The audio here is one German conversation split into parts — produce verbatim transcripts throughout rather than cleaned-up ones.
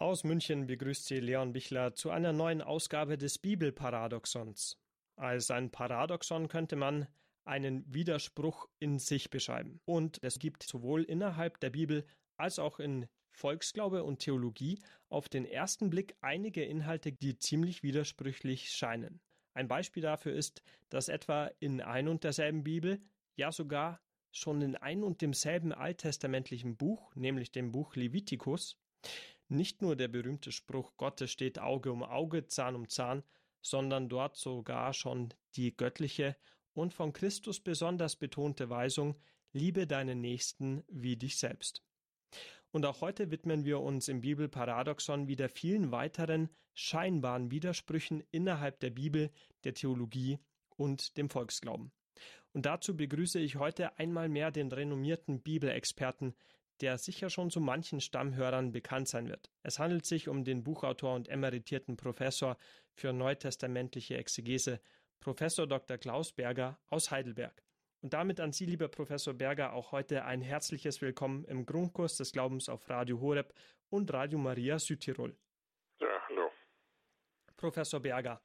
Aus München begrüßt Sie Leon Bichler zu einer neuen Ausgabe des Bibelparadoxons. Als ein Paradoxon könnte man einen Widerspruch in sich beschreiben. Und es gibt sowohl innerhalb der Bibel als auch in Volksglaube und Theologie auf den ersten Blick einige Inhalte, die ziemlich widersprüchlich scheinen. Ein Beispiel dafür ist, dass etwa in ein und derselben Bibel, ja sogar schon in ein und demselben alttestamentlichen Buch, nämlich dem Buch Levitikus, nicht nur der berühmte Spruch Gottes steht Auge um Auge, Zahn um Zahn, sondern dort sogar schon die göttliche und von Christus besonders betonte Weisung, liebe deinen Nächsten wie dich selbst. Und auch heute widmen wir uns im Bibelparadoxon wieder vielen weiteren scheinbaren Widersprüchen innerhalb der Bibel, der Theologie und dem Volksglauben. Und dazu begrüße ich heute einmal mehr den renommierten Bibelexperten, der sicher schon so manchen Stammhörern bekannt sein wird. Es handelt sich um den Buchautor und emeritierten Professor für neutestamentliche Exegese, Professor Doktor Klaus Berger aus Heidelberg. Und damit an Sie, lieber Professor Berger, auch heute ein herzliches Willkommen im Grundkurs des Glaubens auf Radio Horeb und Radio Maria Südtirol. Ja, hallo. Professor Berger,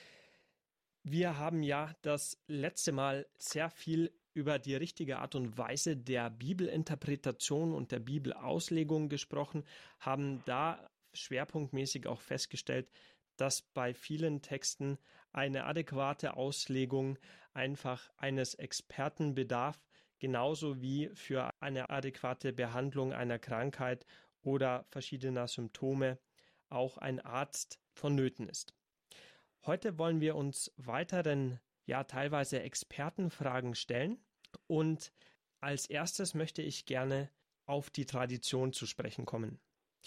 wir haben ja das letzte Mal sehr viel über die richtige Art und Weise der Bibelinterpretation und der Bibelauslegung gesprochen, haben da schwerpunktmäßig auch festgestellt, dass bei vielen Texten eine adäquate Auslegung einfach eines Experten bedarf, genauso wie für eine adäquate Behandlung einer Krankheit oder verschiedener Symptome auch ein Arzt vonnöten ist. Heute wollen wir uns weiteren, ja teilweise Expertenfragen stellen und als erstes möchte ich gerne auf die Tradition zu sprechen kommen.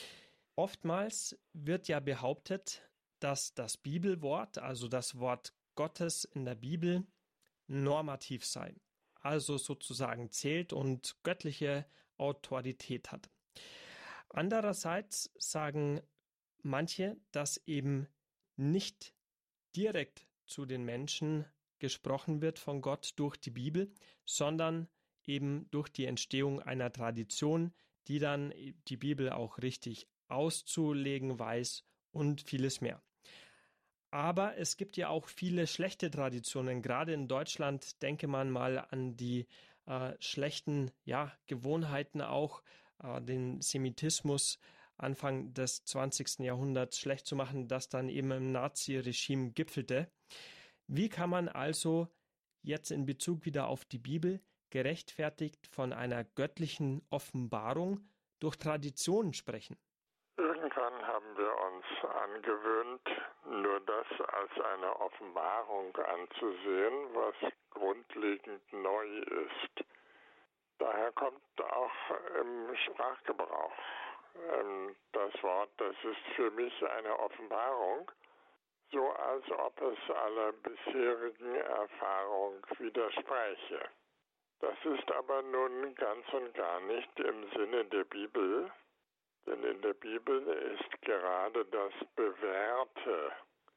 Oftmals wird ja behauptet, dass das Bibelwort, also das Wort Gottes in der Bibel, normativ sei, also sozusagen zählt und göttliche Autorität hat. Andererseits sagen manche, dass eben nicht direkt zu den Menschen gesprochen wird von Gott durch die Bibel, sondern eben durch die Entstehung einer Tradition, die dann die Bibel auch richtig auszulegen weiß und vieles mehr. Aber es gibt ja auch viele schlechte Traditionen. Gerade in Deutschland denke man mal an die äh, schlechten ja, Gewohnheiten auch, äh, den Semitismus Anfang des zwanzigsten Jahrhunderts schlecht zu machen, das dann eben im Nazi-Regime gipfelte. Wie kann man also jetzt in Bezug wieder auf die Bibel gerechtfertigt von einer göttlichen Offenbarung durch Traditionen sprechen? Irgendwann haben wir uns angewöhnt, nur das als eine Offenbarung anzusehen, was grundlegend neu ist. Daher kommt auch im Sprachgebrauch ähm, das Wort, das ist für mich eine Offenbarung, so als ob es aller bisherigen Erfahrung widerspräche. Das ist aber nun ganz und gar nicht im Sinne der Bibel, denn in der Bibel ist gerade das Bewährte,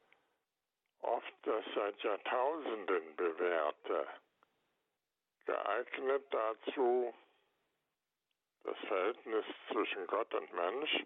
oft das seit Jahrtausenden Bewährte, geeignet dazu, das Verhältnis zwischen Gott und Mensch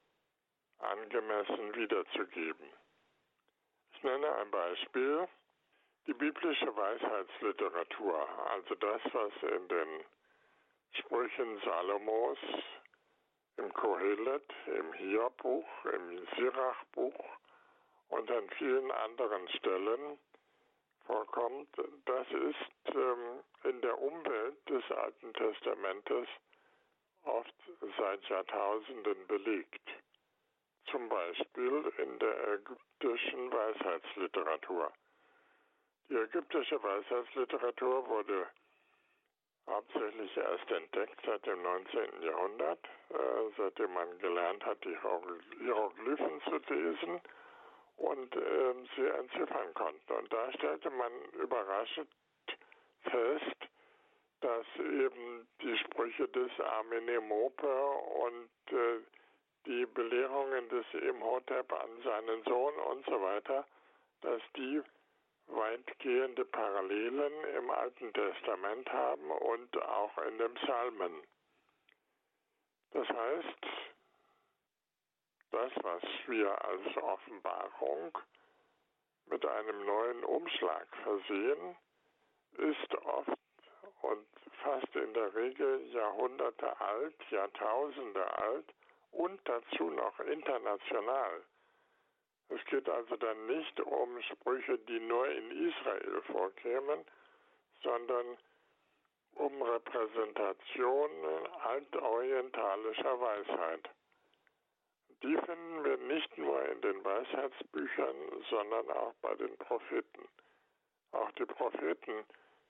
angemessen wiederzugeben. Ich nenne ein Beispiel, die biblische Weisheitsliteratur, also das, was in den Sprüchen Salomos, im Kohelet, im Hiob-Buch, im Sirach-Buch und an vielen anderen Stellen vorkommt, das ist ähm, in der Umwelt des Alten Testamentes oft seit Jahrtausenden belegt. Zum Beispiel in der ägyptischen Weisheitsliteratur. Die ägyptische Weisheitsliteratur wurde hauptsächlich erst entdeckt seit dem neunzehnten Jahrhundert, äh, seitdem man gelernt hat, die Hieroglyphen zu lesen und äh, sie entziffern konnte. Und da stellte man überraschend fest, dass eben die Sprüche des Amenemope und äh, die Belehrungen des Imhotep an seinen Sohn und so weiter, dass die weitgehende Parallelen im Alten Testament haben und auch in den Psalmen. Das heißt, das, was wir als Offenbarung mit einem neuen Umschlag versehen, ist oft und fast in der Regel Jahrhunderte alt, Jahrtausende alt und dazu noch international. Es geht also dann nicht um Sprüche, die nur in Israel vorkämen, sondern um Repräsentationen altorientalischer Weisheit. Die finden wir nicht nur in den Weisheitsbüchern, sondern auch bei den Propheten. Auch die Propheten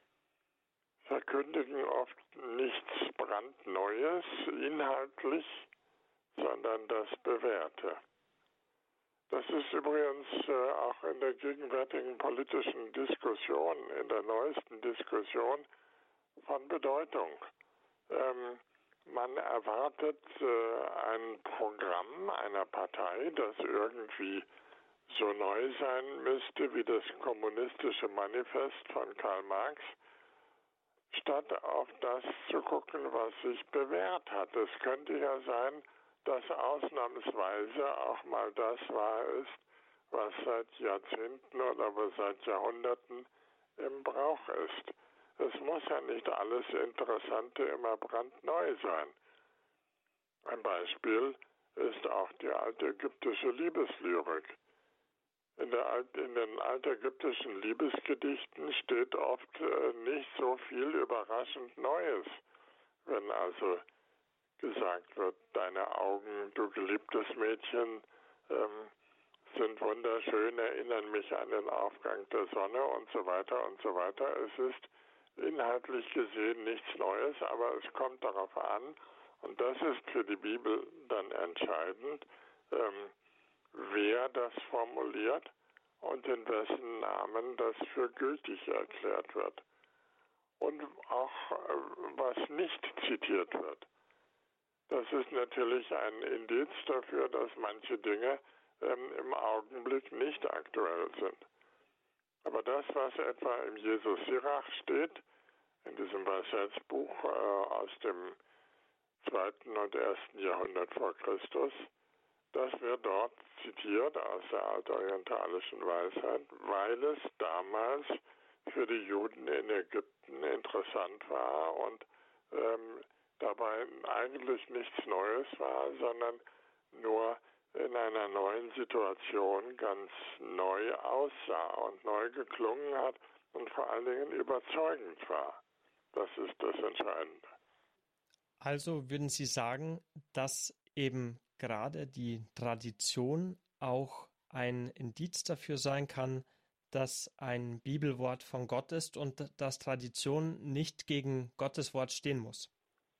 verkündigen oft nichts brandneues inhaltlich, sondern das Bewährte. Das ist übrigens äh, auch in der gegenwärtigen politischen Diskussion, in der neuesten Diskussion von Bedeutung. Ähm, man erwartet äh, ein Programm einer Partei, das irgendwie so neu sein müsste wie das kommunistische Manifest von Karl Marx, statt auf das zu gucken, was sich bewährt hat. Es könnte ja sein, dass ausnahmsweise auch mal das wahr ist, was seit Jahrzehnten oder aber seit Jahrhunderten im Brauch ist. Es muss ja nicht alles Interessante immer brandneu sein. Ein Beispiel ist auch die altägyptische Liebeslyrik. In, der Alt, in den altägyptischen Liebesgedichten steht oft äh, nicht so viel überraschend Neues. Wenn also gesagt wird, deine Augen, du geliebtes Mädchen, ähm, sind wunderschön, erinnern mich an den Aufgang der Sonne und so weiter und so weiter. Es ist inhaltlich gesehen nichts Neues, aber es kommt darauf an, und das ist für die Bibel dann entscheidend, ähm, wer das formuliert und in wessen Namen das für gültig erklärt wird. Und auch äh, was nicht zitiert wird. Das ist natürlich ein Indiz dafür, dass manche Dinge ähm, im Augenblick nicht aktuell sind. Aber das, was etwa im Jesus Sirach steht, in diesem Weisheitsbuch äh, aus dem zweiten und ersten Jahrhundert vor Christus, das wird dort zitiert aus der altorientalischen Weisheit, weil es damals für die Juden in Ägypten interessant war und ähm, dabei eigentlich nichts Neues war, sondern nur in einer neuen Situation ganz neu aussah und neu geklungen hat und vor allen Dingen überzeugend war. Das ist das Entscheidende. Also würden Sie sagen, dass eben gerade die Tradition auch ein Indiz dafür sein kann, dass ein Bibelwort von Gott ist und dass Tradition nicht gegen Gottes Wort stehen muss?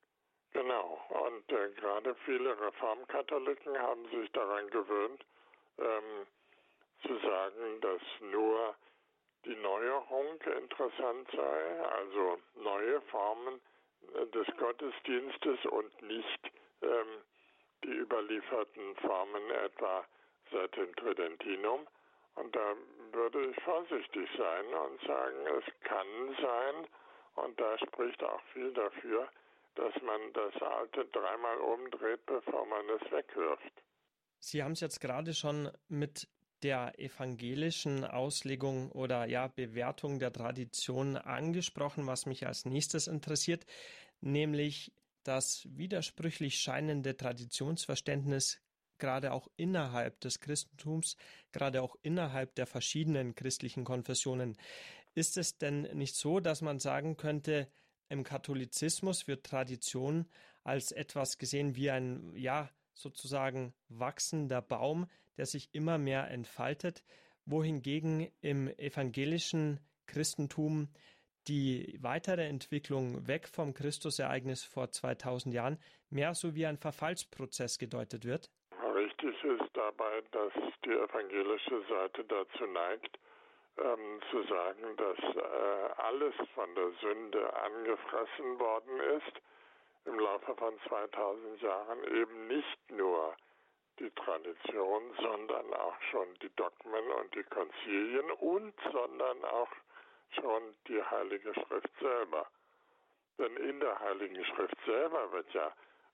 Genau, und äh, gerade viele Reformkatholiken haben sich daran gewöhnt, ähm, zu sagen, dass nur die Neuerung interessant sei, also neue Formen äh, des Gottesdienstes und nicht ähm, die überlieferten Formen etwa seit dem Tridentinum. Und da würde ich vorsichtig sein und sagen, es kann sein, und da spricht auch viel dafür, dass man das Alte dreimal umdreht, bevor man es wegwirft. Sie haben es jetzt gerade schon mit der evangelischen Auslegung oder ja Bewertung der Tradition angesprochen, was mich als nächstes interessiert, nämlich das widersprüchlich scheinende Traditionsverständnis gerade auch innerhalb des Christentums, gerade auch innerhalb der verschiedenen christlichen Konfessionen. Ist es denn nicht so, dass man sagen könnte, im Katholizismus wird Tradition als etwas gesehen wie ein, ja, sozusagen wachsender Baum, der sich immer mehr entfaltet, wohingegen im evangelischen Christentum die weitere Entwicklung weg vom Christusereignis vor zweitausend Jahren mehr so wie ein Verfallsprozess gedeutet wird? Richtig ist dabei, dass die evangelische Seite dazu neigt, ähm, zu sagen, dass äh, alles von der Sünde angefressen worden ist, im Laufe von zweitausend Jahren eben nicht nur die Tradition, sondern auch schon die Dogmen und die Konzilien und sondern auch schon die Heilige Schrift selber. Denn in der Heiligen Schrift selber wird ja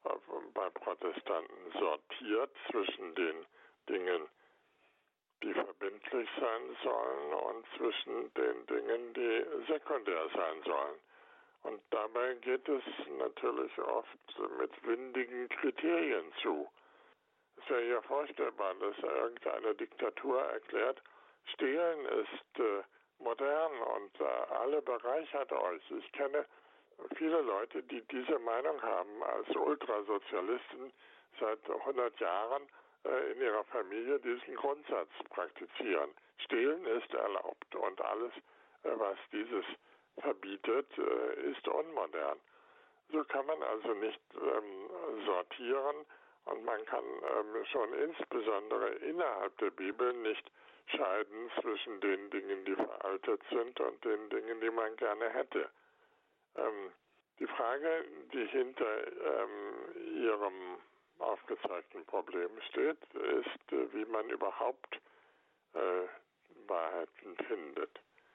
bei Protestanten sortiert zwischen den Dingen, die verbindlich sein sollen und zwischen den Dingen, die sekundär sein sollen. Und dabei geht es natürlich oft mit windigen Kriterien zu. Es wäre ja vorstellbar, dass irgendeine Diktatur erklärt, Stehlen ist äh, modern und äh, alle bereichert euch. Ich kenne viele Leute, die diese Meinung haben, als Ultrasozialisten seit hundert Jahren äh, in ihrer Familie diesen Grundsatz praktizieren. Stehlen ist erlaubt und alles, äh, was dieses verbietet, äh, ist unmodern. So kann man also nicht ähm, sortieren und man kann ähm, schon insbesondere innerhalb der Bibel nicht scheiden zwischen den Dingen, die veraltet sind und den Dingen, die man gerne hätte. Ähm, die Frage, die hinter ähm, Ihrem aufgezeigten Problem steht, ist, äh, wie man überhaupt äh, Wahrheiten findet.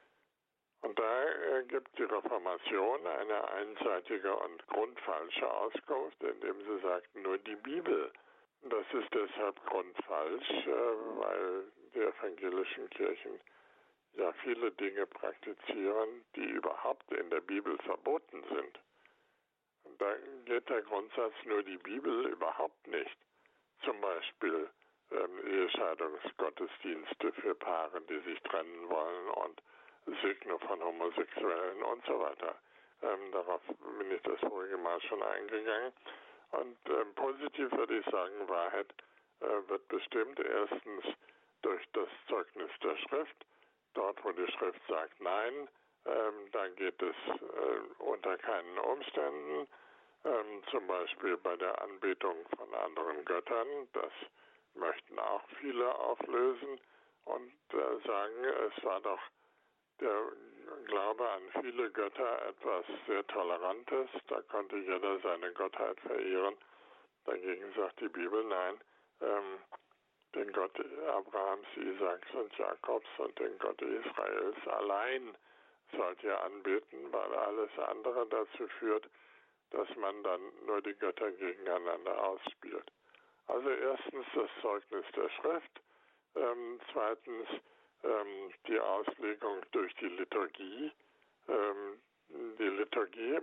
Und da äh, gibt die Reformation eine einseitige und grundfalsche Auskunft, indem sie sagt, nur die Bibel. Das ist deshalb grundfalsch, äh, weil die evangelischen Kirchen ja viele Dinge praktizieren, die überhaupt in der Bibel verboten sind. Und da geht der Grundsatz nur die Bibel überhaupt nicht. Zum Beispiel ähm, Ehescheidungsgottesdienste für Paare, die sich trennen wollen und Segnung von Homosexuellen und so weiter. Ähm, darauf bin ich das vorige Mal schon eingegangen. Und ähm, positiv würde ich sagen, Wahrheit äh, wird bestimmt erstens durch das Zeugnis der Schrift. Dort, wo die Schrift sagt Nein, ähm, da geht es äh, unter keinen Umständen. Ähm, zum Beispiel bei der Anbetung von anderen Göttern. Das möchten auch viele auflösen und äh, sagen, es war doch der Glaube an viele Götter etwas sehr Tolerantes. Da konnte jeder seine Gottheit verehren. Dagegen sagt die Bibel, nein, ähm, den Gott Abrahams, Isaaks und Jakobs und den Gott Israels allein sollt ihr anbeten, weil alles andere dazu führt, dass man dann nur die Götter gegeneinander ausspielt. Also erstens das Zeugnis der Schrift, ähm, zweitens ähm, die Auslegung durch die Liturgie. Ähm, die Liturgie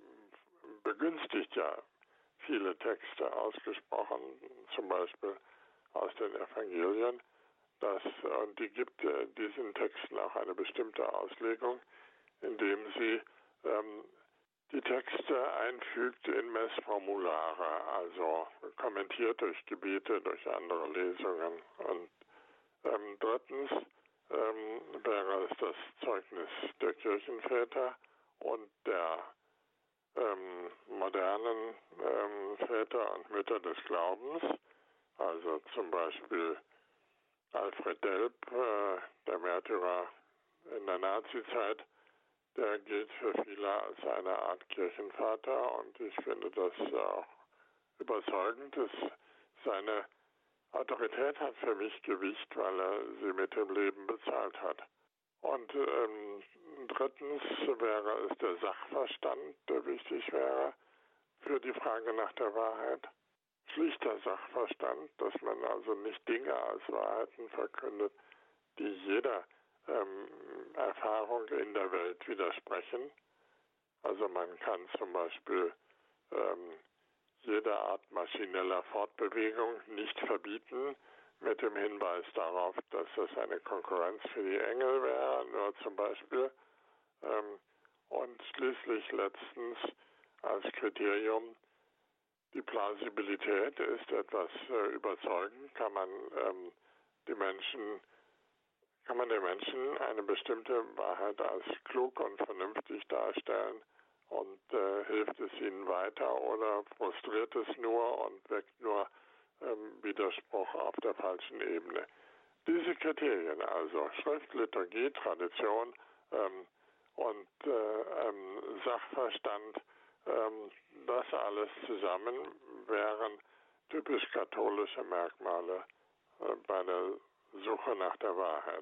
begünstigt ja viele Texte ausgesprochen, zum Beispiel aus den Evangelien. Das, und die gibt äh, diesen Texten auch eine bestimmte Auslegung, indem sie ähm, die Texte einfügt in Messformulare, also kommentiert durch Gebete, durch andere Lesungen. Und ähm, drittens ähm, wäre es das Zeugnis der Kirchenväter und der ähm, modernen ähm, Väter und Mütter des Glaubens, also zum Beispiel Alfred Delp, äh, der Märtyrer in der Nazizeit, der gilt für viele als eine Art Kirchenvater und ich finde das auch überzeugend. Das, seine Autorität hat für mich Gewicht, weil er sie mit dem Leben bezahlt hat. Und ähm, drittens wäre es der Sachverstand, der wichtig wäre für die Frage nach der Wahrheit. Schlichter Sachverstand, dass man also nicht Dinge als Wahrheiten verkündet, die jeder ähm, Erfahrung in der Welt widersprechen. Also man kann zum Beispiel ähm, jede Art maschineller Fortbewegung nicht verbieten, mit dem Hinweis darauf, dass das eine Konkurrenz für die Engel wäre, nur zum Beispiel. Ähm, und schließlich letztens als Kriterium, die Plausibilität ist etwas äh, überzeugend, kann man ähm, die Menschen, kann man den Menschen eine bestimmte Wahrheit als klug und vernünftig darstellen und äh, hilft es ihnen weiter oder frustriert es nur und weckt nur ähm, Widerspruch auf der falschen Ebene. Diese Kriterien, also Schrift, Liturgie, Tradition ähm, und äh, ähm, Sachverstand, ähm, das alles zusammen wären typisch katholische Merkmale äh, bei der Suche nach der Wahrheit.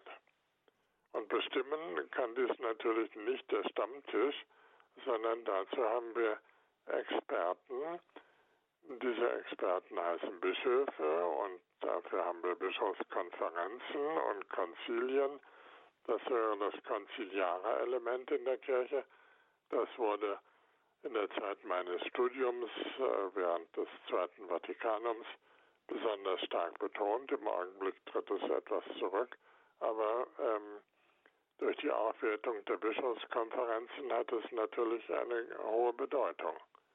Und bestimmen kann dies natürlich nicht der Stammtisch, sondern dazu haben wir Experten, Diese Experten heißen Bischöfe und dafür haben wir Bischofskonferenzen und Konzilien. Das wäre das konziliare Element in der Kirche. Das wurde in der Zeit meines Studiums äh, während des Zweiten Vatikanums besonders stark betont. Im Augenblick tritt es etwas zurück, aber ähm, durch die Aufwertung der Bischofskonferenzen hat es natürlich eine hohe Bedeutung.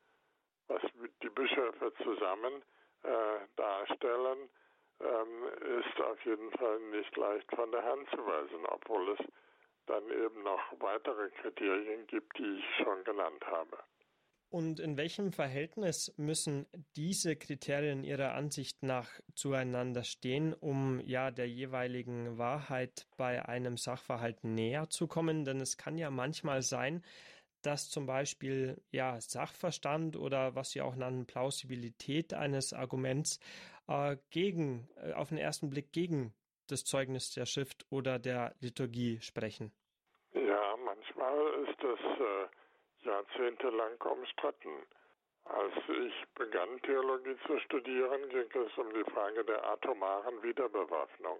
Was die Bischöfe zusammen äh, darstellen, ähm, ist auf jeden Fall nicht leicht von der Hand zu weisen, obwohl es dann eben noch weitere Kriterien gibt, die ich schon genannt habe. Und in welchem Verhältnis müssen diese Kriterien Ihrer Ansicht nach zueinander stehen, um ja der jeweiligen Wahrheit bei einem Sachverhalt näher zu kommen? Denn es kann ja manchmal sein, dass zum Beispiel ja Sachverstand oder was Sie auch nennen Plausibilität eines Arguments äh, gegen äh, auf den ersten Blick gegen das Zeugnis der Schrift oder der Liturgie sprechen. Ja, manchmal ist das äh, jahrzehntelang umstritten. Als ich begann, Theologie zu studieren, ging es um die Frage der atomaren Wiederbewaffnung.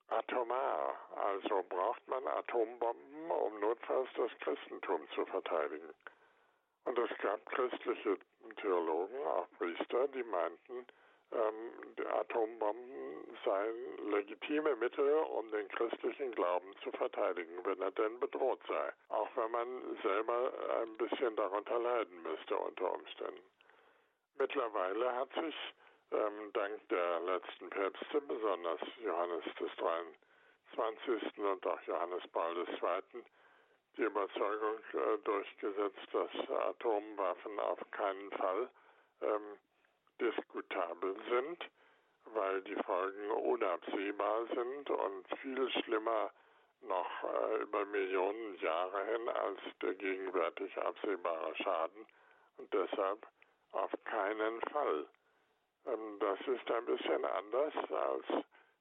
Atomar, also braucht man Atombomben, um notfalls das Christentum zu verteidigen. Und es gab christliche Theologen, auch Priester, die meinten, ähm, die Atombomben seien legitime Mittel, um den christlichen Glauben zu verteidigen, wenn er denn bedroht sei. Auch wenn man selber ein bisschen darunter leiden müsste unter Umständen. Mittlerweile hat sich ähm, dank der letzten Päpste, besonders Johannes des dreiundzwanzigsten und auch Johannes Paul der Zweite., die Überzeugung äh, durchgesetzt, dass Atomwaffen auf keinen Fall ähm, diskutabel sind, weil die Folgen unabsehbar sind und viel schlimmer noch äh, über Millionen Jahre hin als der gegenwärtig absehbare Schaden und deshalb auf keinen Fall. Ähm, das ist ein bisschen anders als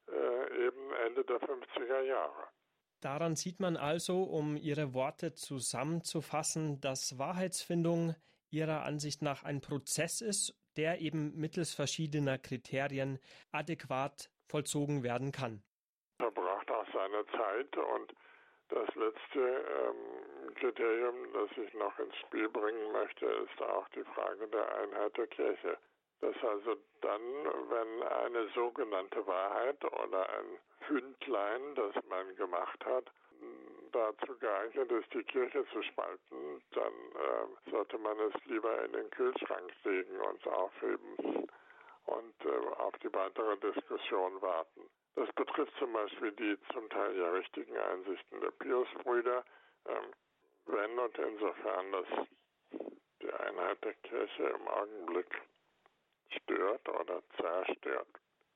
äh, eben Ende der fünfziger Jahre. Daran sieht man also, um Ihre Worte zusammenzufassen, dass Wahrheitsfindung Ihrer Ansicht nach ein Prozess ist, der eben mittels verschiedener Kriterien adäquat vollzogen werden kann. Er braucht auch seine Zeit und das letzte ähm, Kriterium, das ich noch ins Spiel bringen möchte, ist auch die Frage der Einheit der Kirche. Dass also dann, wenn eine sogenannte Wahrheit oder ein Fündlein, das man gemacht hat, dazu geeignet ist, die Kirche zu spalten, dann äh, sollte man es lieber in den Kühlschrank legen und aufheben und äh, auf die weitere Diskussion warten. Das betrifft zum Beispiel die zum Teil ja richtigen Einsichten der Piusbrüder, ähm, wenn und insofern das die Einheit der Kirche im Augenblick stört oder zerstört,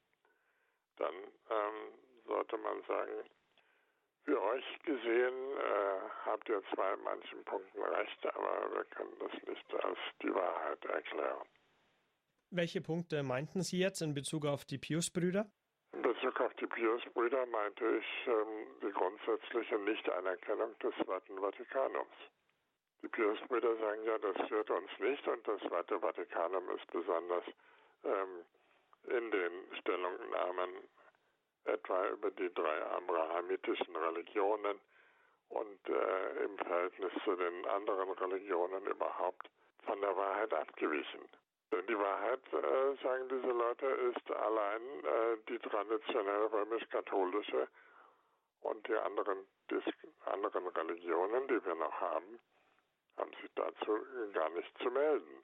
dann ähm, sollte man sagen, für euch gesehen äh, habt ihr zwar in manchen Punkten recht, aber wir können das nicht als die Wahrheit erklären. Welche Punkte meinten Sie jetzt in Bezug auf die Piusbrüder? In Bezug auf die Piusbrüder meinte ich ähm, die grundsätzliche Nichtanerkennung des Zweiten Vatikanums. Die Piusbrüder sagen ja, das stört uns nicht und das Zweite Vatikanum ist besonders ähm, in den Stellungnahmen etwa über die drei abrahamitischen Religionen und äh, im Verhältnis zu den anderen Religionen überhaupt von der Wahrheit abgewichen. Denn die Wahrheit, äh, sagen diese Leute, ist allein äh, die traditionell römisch-katholische und die anderen, die anderen Religionen, die wir noch haben, haben sich dazu gar nicht zu melden.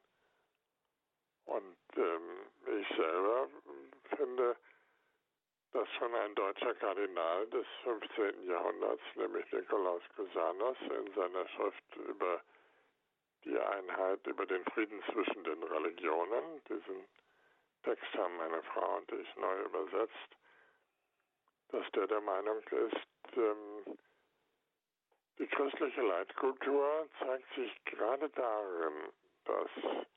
Und ähm, ich selber finde, dass schon ein deutscher Kardinal des fünfzehnten Jahrhunderts, nämlich Nikolaus Cusanus, in seiner Schrift über die Einheit, über den Frieden zwischen den Religionen, diesen Text haben meine Frau und ich neu übersetzt, dass der der Meinung ist, ähm, die christliche Leitkultur zeigt sich gerade darin, dass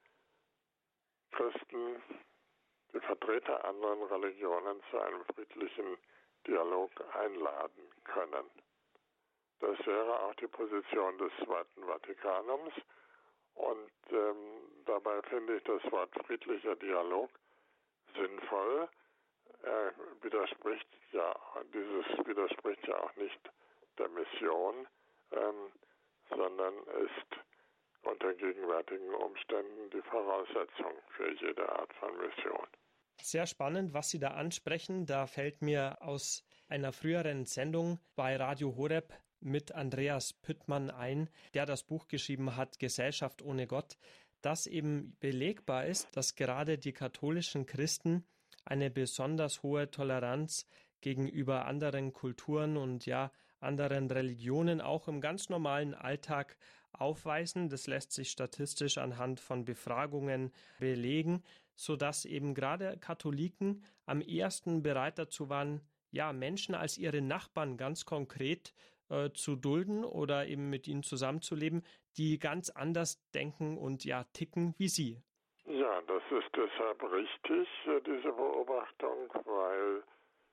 Christen die Vertreter anderen Religionen zu einem friedlichen Dialog einladen können. Das wäre auch die Position des Zweiten Vatikanums Und ähm, dabei finde ich das Wort friedlicher Dialog sinnvoll. Er widerspricht ja, dieses widerspricht ja auch nicht der Mission, ähm, sondern ist unter gegenwärtigen Umständen die Voraussetzung für jede Art von Mission. Sehr spannend, was Sie da ansprechen. Da fällt mir aus einer früheren Sendung bei Radio Horeb mit Andreas Püttmann ein, der das Buch geschrieben hat, Gesellschaft ohne Gott, dass eben belegbar ist, dass gerade die katholischen Christen eine besonders hohe Toleranz gegenüber anderen Kulturen und ja anderen Religionen auch im ganz normalen Alltag aufweisen. Das lässt sich statistisch anhand von Befragungen belegen, sodass eben gerade Katholiken am ehesten bereit dazu waren, ja, Menschen als ihre Nachbarn ganz konkret äh, zu dulden oder eben mit ihnen zusammenzuleben, die ganz anders denken und ja ticken wie sie. Ja, das ist deshalb richtig, diese Beobachtung, weil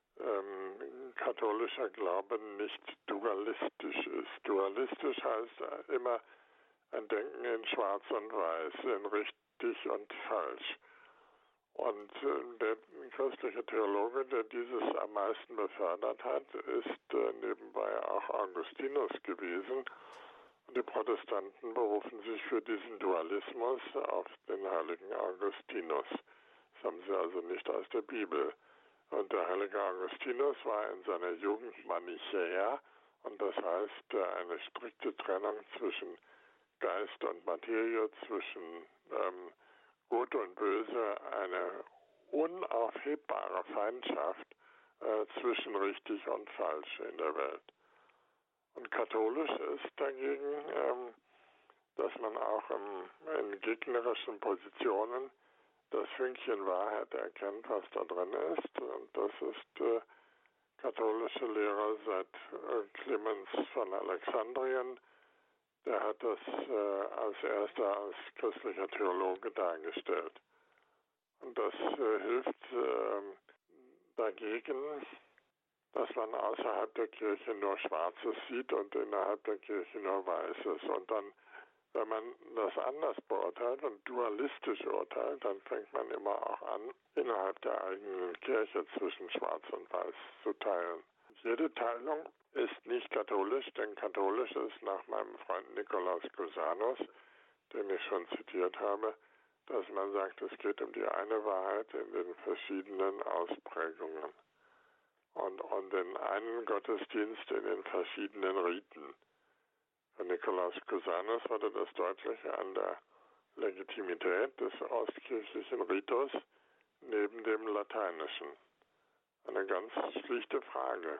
ähm, katholischer Glaube nicht dualistisch ist. Dualistisch heißt immer ein Denken in Schwarz und Weiß, in richtig und falsch. Und äh, der christliche Theologe, der dieses am meisten befördert hat, ist äh, nebenbei auch Augustinus gewesen. Und die Protestanten berufen sich für diesen Dualismus auf den heiligen Augustinus. Das haben sie also nicht aus der Bibel. Und der heilige Augustinus war in seiner Jugend Manichäer, und das heißt eine strikte Trennung zwischen Geist und Materie, zwischen ähm, Gut und Böse, eine unaufhebbare Feindschaft äh, zwischen richtig und falsch in der Welt. Und katholisch ist dagegen, ähm, dass man auch im, in gegnerischen Positionen das Fünkchen Wahrheit erkennt, was da drin ist. Und das ist äh, katholische Lehre seit äh, Clemens von Alexandrien. Der hat das äh, als erster als christlicher Theologe dargestellt. Und das äh, hilft äh, dagegen, dass man außerhalb der Kirche nur Schwarzes sieht und innerhalb der Kirche nur Weißes. Und dann, wenn man das anders beurteilt und dualistisch urteilt, dann fängt man immer auch an, innerhalb der eigenen Kirche zwischen Schwarz und Weiß zu teilen. Jede Teilung ist nicht katholisch, denn katholisch ist nach meinem Freund Nikolaus Cusanus, den ich schon zitiert habe, dass man sagt, es geht um die eine Wahrheit in den verschiedenen Ausprägungen und um den einen Gottesdienst in den verschiedenen Riten. Für Nikolaus Cusanus wurde das deutlich an der Legitimität des ostkirchlichen Ritus neben dem lateinischen. Eine ganz schlichte Frage.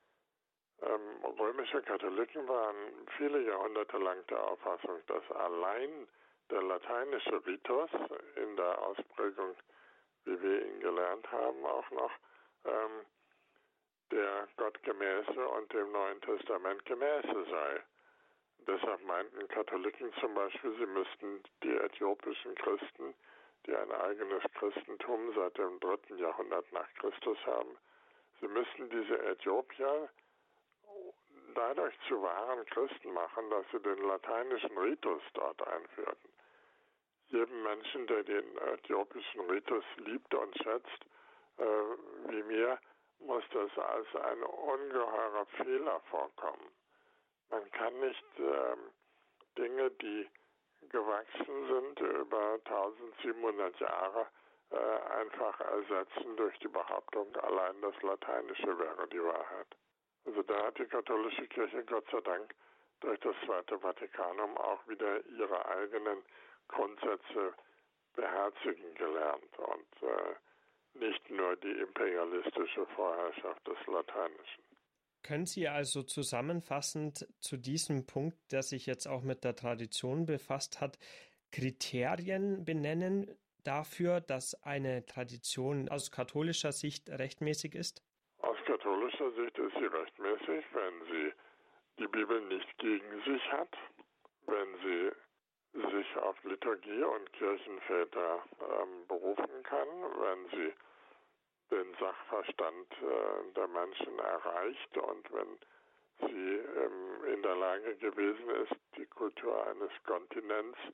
Ähm, römische Katholiken waren viele Jahrhunderte lang der Auffassung, dass allein der lateinische Ritus in der Ausprägung, wie wir ihn gelernt haben, auch noch ähm, der gottgemäße und dem Neuen Testament gemäße sei. Deshalb meinten Katholiken zum Beispiel, sie müssten die äthiopischen Christen, die ein eigenes Christentum seit dem dritten Jahrhundert nach Christus haben, sie müssten diese Äthiopier dadurch zu wahren Christen machen, dass sie den lateinischen Ritus dort einführten. Jedem Menschen, der den äthiopischen Ritus liebt und schätzt, äh, wie mir, muss das als ein ungeheurer Fehler vorkommen. Man kann nicht äh, Dinge, die gewachsen sind über eintausendsiebenhundert Jahre, äh, einfach ersetzen durch die Behauptung, allein das Lateinische wäre die Wahrheit. Also da hat die katholische Kirche Gott sei Dank durch das Zweite Vatikanum auch wieder ihre eigenen Grundsätze beherzigen gelernt und äh, nicht nur die imperialistische Vorherrschaft des Lateinischen. Können Sie also zusammenfassend zu diesem Punkt, der sich jetzt auch mit der Tradition befasst hat, Kriterien benennen dafür, dass eine Tradition aus katholischer Sicht rechtmäßig ist? Aus katholischer Sicht ist sie rechtmäßig, wenn sie die Bibel nicht gegen sich hat, wenn sie sich auf Liturgie und Kirchenväter ähm, berufen kann, wenn sie den Sachverstand äh, der Menschen erreicht und wenn sie ähm, in der Lage gewesen ist, die Kultur eines Kontinents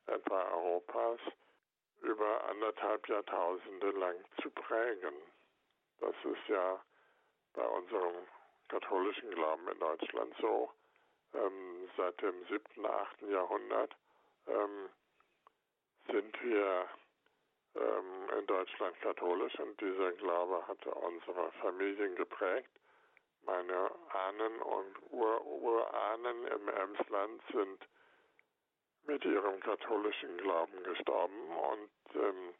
etwa Europas, über anderthalb Jahrtausende lang zu prägen. Das ist ja bei unserem katholischen Glauben in Deutschland so. Ähm, seit dem siebten, achten Jahrhundert ähm, sind wir ähm, in Deutschland katholisch und dieser Glaube hat unsere Familien geprägt. Meine Ahnen und Ur-Urahnen im Emsland sind mit ihrem katholischen Glauben gestorben und ähm,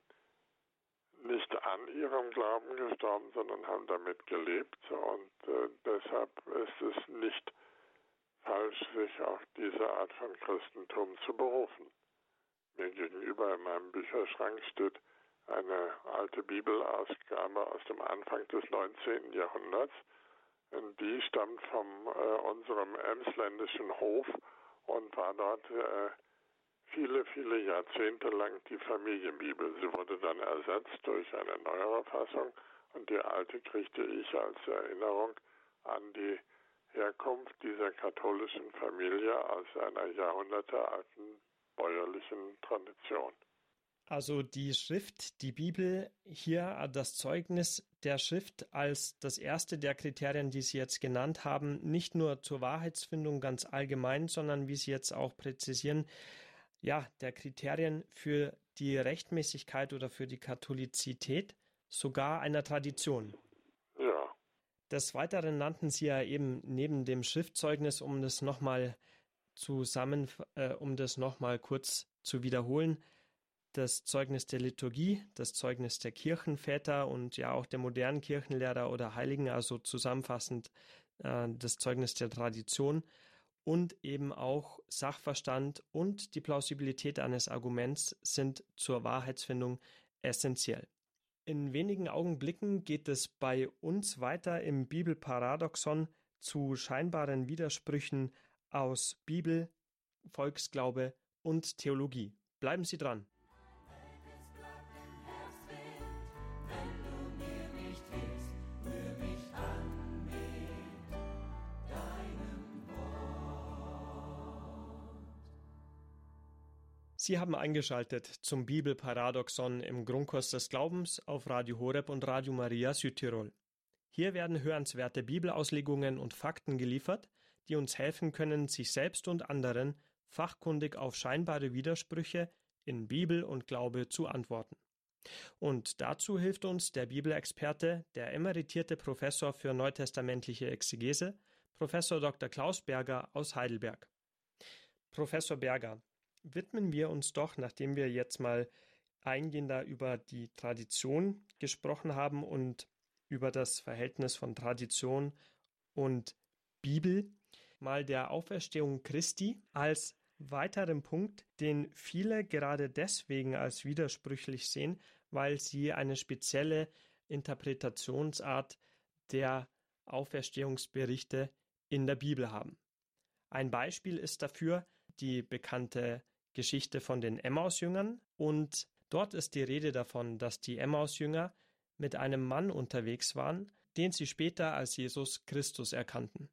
nicht an ihrem Glauben gestorben, sondern haben damit gelebt. Und äh, deshalb ist es nicht falsch, sich auf diese Art von Christentum zu berufen. Mir gegenüber in meinem Bücherschrank steht eine alte Bibelausgabe aus dem Anfang des neunzehnten Jahrhunderts. Und die stammt von äh, unserem emsländischen Hof und war dort äh, viele, viele Jahrzehnte lang die Familienbibel. Sie wurde dann ersetzt durch eine neuere Fassung und die alte kriegte ich als Erinnerung an die Herkunft dieser katholischen Familie aus einer jahrhundertealten bäuerlichen Tradition. Also die Schrift, die Bibel, hier das Zeugnis der Schrift als das erste der Kriterien, die Sie jetzt genannt haben, nicht nur zur Wahrheitsfindung ganz allgemein, sondern wie Sie jetzt auch präzisieren, ja, der Kriterien für die Rechtmäßigkeit oder für die Katholizität sogar einer Tradition. Ja. Des Weiteren nannten Sie ja eben neben dem Schriftzeugnis, um das nochmal zusammen, äh, um das nochmal kurz zu wiederholen, das Zeugnis der Liturgie, das Zeugnis der Kirchenväter und ja auch der modernen Kirchenlehrer oder Heiligen, also zusammenfassend äh, das Zeugnis der Tradition und eben auch Sachverstand und die Plausibilität eines Arguments sind zur Wahrheitsfindung essentiell. In wenigen Augenblicken geht es bei uns weiter im Bibelparadoxon zu scheinbaren Widersprüchen aus Bibel, Volksglaube und Theologie. Bleiben Sie dran. Sie haben eingeschaltet zum Bibelparadoxon im Grundkurs des Glaubens auf Radio Horeb und Radio Maria Südtirol. Hier werden hörenswerte Bibelauslegungen und Fakten geliefert, die uns helfen können, sich selbst und anderen fachkundig auf scheinbare Widersprüche in Bibel und Glaube zu antworten. Und dazu hilft uns der Bibelexperte, der emeritierte Professor für neutestamentliche Exegese, Professor Doktor Klaus Berger aus Heidelberg. Professor Berger, widmen wir uns doch, nachdem wir jetzt mal eingehender über die Tradition gesprochen haben und über das Verhältnis von Tradition und Bibel, mal der Auferstehung Christi als weiteren Punkt, den viele gerade deswegen als widersprüchlich sehen, weil sie eine spezielle Interpretationsart der Auferstehungsberichte in der Bibel haben. Ein Beispiel ist dafür die bekannte Geschichte von den Emmaus-Jüngern und dort ist die Rede davon, dass die Emmaus-Jünger mit einem Mann unterwegs waren, den sie später als Jesus Christus erkannten.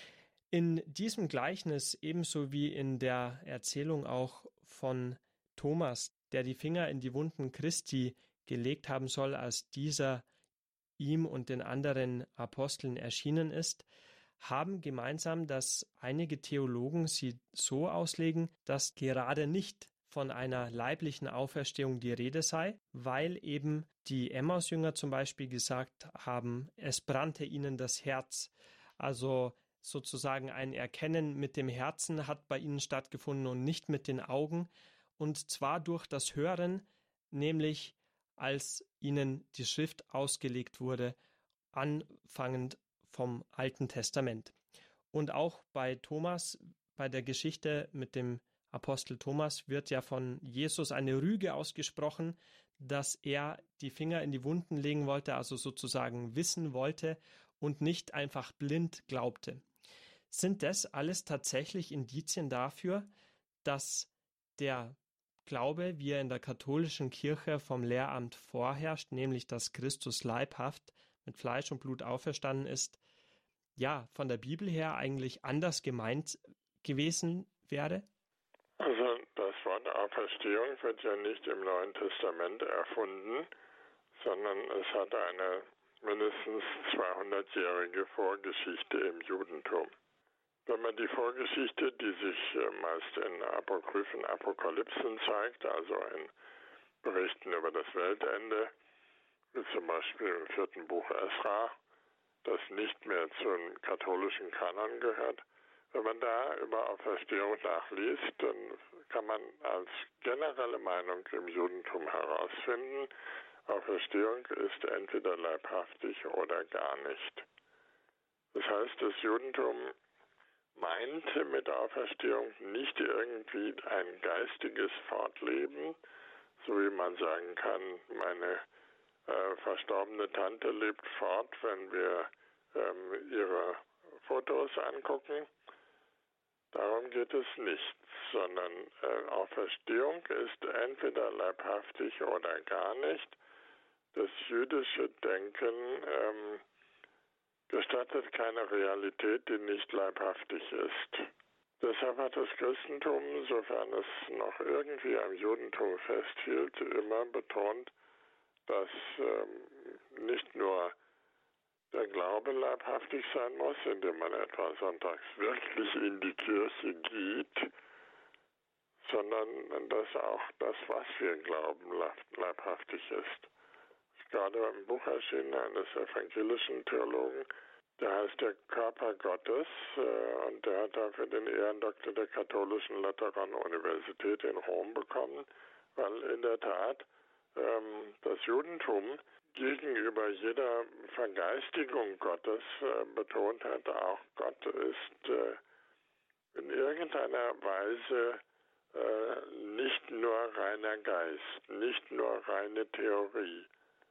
In diesem Gleichnis, ebenso wie in der Erzählung auch von Thomas, der die Finger in die Wunden Christi gelegt haben soll, als dieser ihm und den anderen Aposteln erschienen ist, haben gemeinsam, dass einige Theologen sie so auslegen, dass gerade nicht von einer leiblichen Auferstehung die Rede sei, weil eben die Emmaus-Jünger zum Beispiel gesagt haben, es brannte ihnen das Herz. Also sozusagen ein Erkennen mit dem Herzen hat bei ihnen stattgefunden und nicht mit den Augen, und zwar durch das Hören, nämlich als ihnen die Schrift ausgelegt wurde, anfangend vom Alten Testament. Und auch bei Thomas, bei der Geschichte mit dem Apostel Thomas, wird ja von Jesus eine Rüge ausgesprochen, dass er die Finger in die Wunden legen wollte, also sozusagen wissen wollte und nicht einfach blind glaubte. Sind das alles tatsächlich Indizien dafür, dass der Glaube, wie er in der katholischen Kirche vom Lehramt vorherrscht, nämlich dass Christus leibhaft mit Fleisch und Blut auferstanden ist, ja, von der Bibel her eigentlich anders gemeint gewesen wäre? Also das Wort Auferstehung wird ja nicht im Neuen Testament erfunden, sondern es hat eine mindestens zweihundertjährige Vorgeschichte im Judentum. Wenn man die Vorgeschichte, die sich meist in Apokryphen, Apokalypsen zeigt, also in Berichten über das Weltende, wie zum Beispiel im vierten Buch Esra, das nicht mehr zum katholischen Kanon gehört, wenn man da über Auferstehung nachliest, dann kann man als generelle Meinung im Judentum herausfinden, Auferstehung ist entweder leibhaftig oder gar nicht. Das heißt, das Judentum meinte mit Auferstehung nicht irgendwie ein geistiges Fortleben, so wie man sagen kann, meine äh, verstorbene Tante lebt fort, wenn wir ähm, ihre Fotos angucken. Darum geht es nicht, sondern äh, Auferstehung ist entweder leibhaftig oder gar nicht. Das jüdische Denken ähm, gestattet keine Realität, die nicht leibhaftig ist. Deshalb hat das Christentum, sofern es noch irgendwie am Judentum festhielt, immer betont, dass ähm, nicht nur der Glaube leibhaftig sein muss, indem man etwa sonntags wirklich in die Kirche geht, sondern dass auch das, was wir glauben, leibhaftig ist. Es ist gerade im Buch erschienen eines evangelischen Theologen, der heißt der Körper Gottes, äh, und der hat dafür den Ehrendoktor der Katholischen Lateranuniversität in Rom bekommen, weil in der Tat ähm, das Judentum gegenüber jeder Vergeistigung Gottes äh, betont hat, auch Gott ist äh, in irgendeiner Weise äh, nicht nur reiner Geist, nicht nur reine Theorie,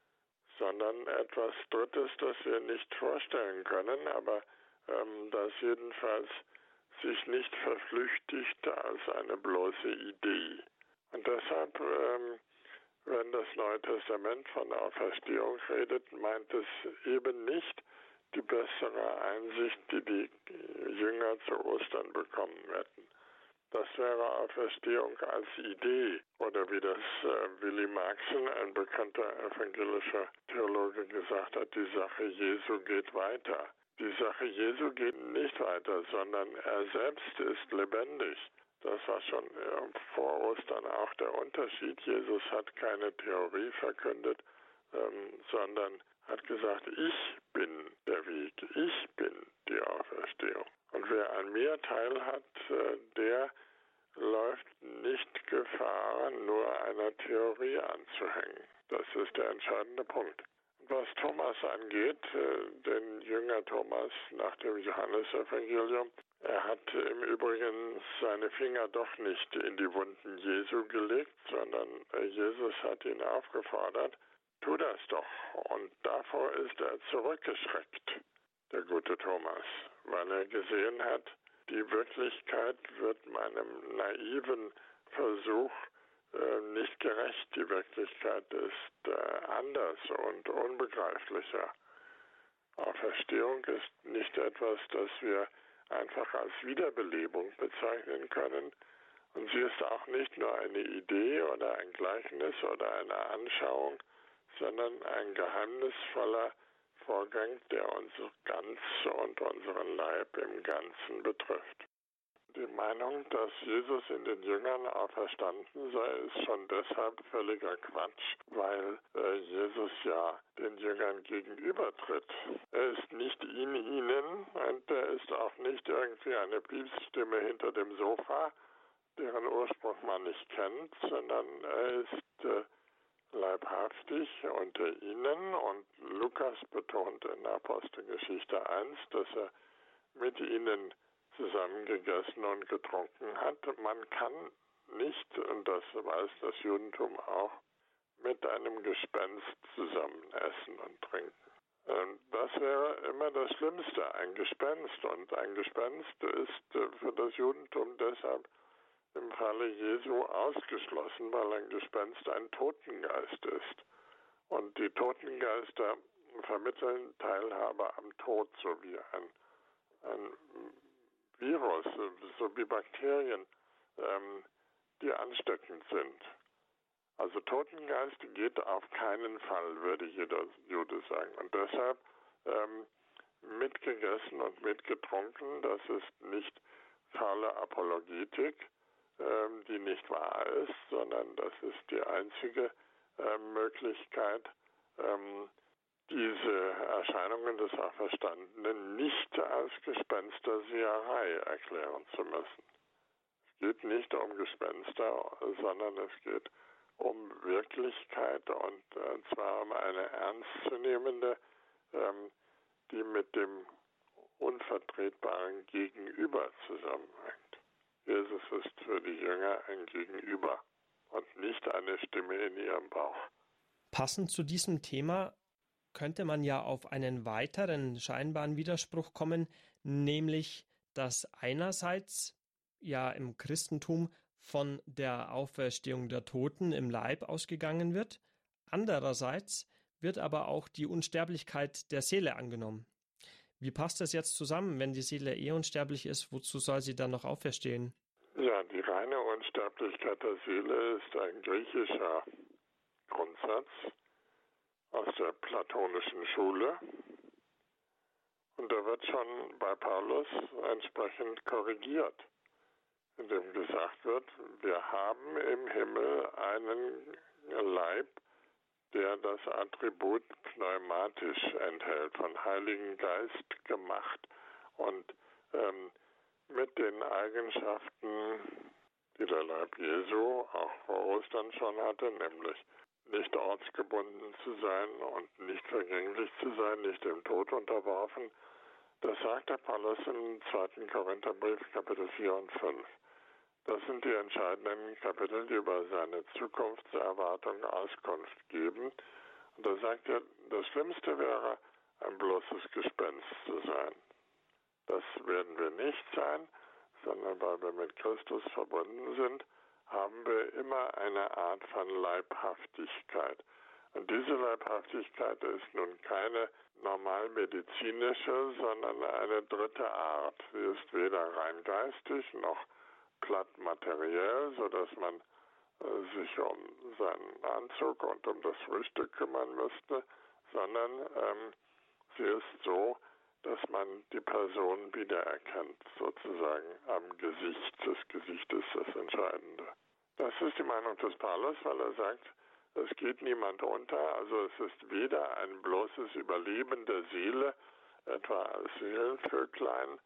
sondern etwas Drittes, das wir nicht vorstellen können, aber ähm, das jedenfalls sich nicht verflüchtigt als eine bloße Idee. Und deshalb ähm, wenn das Neue Testament von der Auferstehung redet, meint es eben nicht die bessere Einsicht, die die Jünger zu Ostern bekommen hätten. Das wäre Auferstehung als Idee, oder wie das äh, Willi Marxen, ein bekannter evangelischer Theologe, gesagt hat, die Sache Jesu geht weiter. Die Sache Jesu geht nicht weiter, sondern er selbst ist lebendig. Das war schon äh, vor Ostern auch der Unterschied. Jesus hat keine Theorie verkündet, ähm, sondern hat gesagt, ich bin der Weg, ich bin die Auferstehung. Und wer an mir teil hat, äh, der läuft nicht Gefahr, nur einer Theorie anzuhängen. Das ist der entscheidende Punkt. Was Thomas angeht, äh, den Jünger Thomas nach dem Johannesevangelium, er hat im Übrigen seine Finger doch nicht in die Wunden Jesu gelegt, sondern Jesus hat ihn aufgefordert, tu das doch. Und davor ist er zurückgeschreckt, der gute Thomas, weil er gesehen hat, die Wirklichkeit wird meinem naiven Versuch äh, nicht gerecht. Die Wirklichkeit ist äh, anders und unbegreiflicher. Auferstehung ist nicht etwas, das wir einfach als Wiederbelebung bezeichnen können. Und sie ist auch nicht nur eine Idee oder ein Gleichnis oder eine Anschauung, sondern ein geheimnisvoller Vorgang, der uns ganz und unseren Leib im Ganzen betrifft. Die Meinung, dass Jesus in den Jüngern auferstanden sei, ist schon deshalb völliger Quatsch, weil äh, Jesus ja den Jüngern gegenübertritt. Er ist nicht in ihnen und er ist auch nicht irgendwie eine Piepsstimme hinter dem Sofa, deren Ursprung man nicht kennt, sondern er ist äh, leibhaftig unter ihnen, und Lukas betont in Apostelgeschichte eins, dass er mit ihnen zusammengegessen und getrunken hat. Man kann nicht, und das weiß das Judentum auch, mit einem Gespenst zusammen essen und trinken. Das wäre immer das Schlimmste, ein Gespenst. Und ein Gespenst ist für das Judentum deshalb im Falle Jesu ausgeschlossen, weil ein Gespenst ein Totengeist ist. Und die Totengeister vermitteln Teilhabe am Tod, so wie ein, ein Virus, so wie Bakterien ähm, die ansteckend sind. Also Totengeist geht auf keinen Fall, würde jeder Jude sagen. Und deshalb ähm, mitgegessen und mitgetrunken, das ist nicht faule Apologetik, ähm, die nicht wahr ist, sondern das ist die einzige äh, Möglichkeit, ähm, diese Erscheinungen des Auferstandenen nicht als Gespensterseherei erklären zu müssen. Es geht nicht um Gespenster, sondern es geht um Wirklichkeit und äh, zwar um eine ernstzunehmende, ähm, die mit dem unvertretbaren Gegenüber zusammenhängt. Jesus ist für die Jünger ein Gegenüber und nicht eine Stimme in ihrem Bauch. Passend zu diesem Thema könnte man ja auf einen weiteren scheinbaren Widerspruch kommen, nämlich, dass einerseits ja im Christentum von der Auferstehung der Toten im Leib ausgegangen wird, andererseits wird aber auch die Unsterblichkeit der Seele angenommen. Wie passt das jetzt zusammen, wenn die Seele eh unsterblich ist? Wozu soll sie dann noch auferstehen? Ja, die reine Unsterblichkeit der Seele ist ein griechischer Grundsatz aus der platonischen Schule. Und der wird schon bei Paulus entsprechend korrigiert, indem gesagt wird, wir haben im Himmel einen Leib, der das Attribut pneumatisch enthält, von Heiligen Geist gemacht und ähm, mit den Eigenschaften, die der Leib Jesu auch vor Ostern schon hatte, nämlich nicht ortsgebunden zu sein und nicht vergänglich zu sein, nicht dem Tod unterworfen. Das sagt der Paulus im zweiten Korintherbrief, Kapitel vier und fünf. Das sind die entscheidenden Kapitel, die über seine Zukunftserwartung Auskunft geben. Und da sagt er, das Schlimmste wäre, ein bloßes Gespenst zu sein. Das werden wir nicht sein, sondern weil wir mit Christus verbunden sind, haben wir immer eine Art von Leibhaftigkeit. Und diese Leibhaftigkeit ist nun keine normal medizinische, sondern eine dritte Art. Sie ist weder rein geistig noch platt materiell, sodass man äh, sich um seinen Anzug und um das Frühstück kümmern müsste, sondern ähm, sie ist so, dass man die Person wiedererkennt, sozusagen am Gesicht. Das Gesicht ist das Entscheidende. Das ist die Meinung des Paulus, weil er sagt, es geht niemand unter, also es ist weder ein bloßes Überleben der Seele, etwa als Seelenvöglein.